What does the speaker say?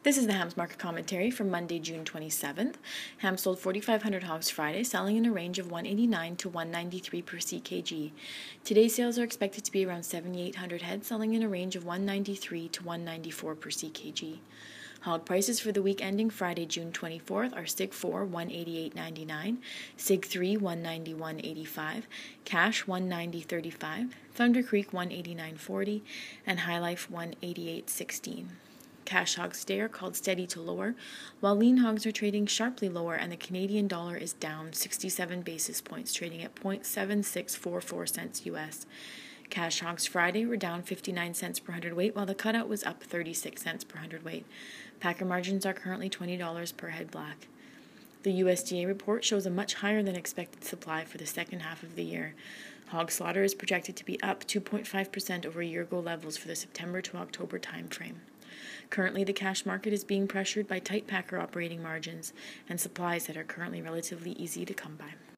This is the Hams Market Commentary for Monday, June 27th. Hams sold 4,500 hogs Friday, selling in a range of 189 to 193 per ckg. Today's sales are expected to be around 7,800 head, selling in a range of 193 to 194 per ckg. Hog prices for the week ending Friday, June 24th are Sig 4 188.99, Sig 3 191.85, Cash 190.35, Thunder Creek 189.40, and High Life 188.16. Cash hogs today are called steady to lower, while lean hogs are trading sharply lower, and the Canadian dollar is down 67 basis points, trading at 0.7644 cents US. Cash hogs Friday were down 59 cents per hundredweight, while the cutout was up 36 cents per hundredweight. Packer margins are currently $20 per head black. The USDA report shows a much higher than expected supply for the second half of the year. Hog slaughter is projected to be up 2.5% over year-ago levels for the September to October timeframe. Currently, the cash market is being pressured by tight packer operating margins and supplies that are currently relatively easy to come by.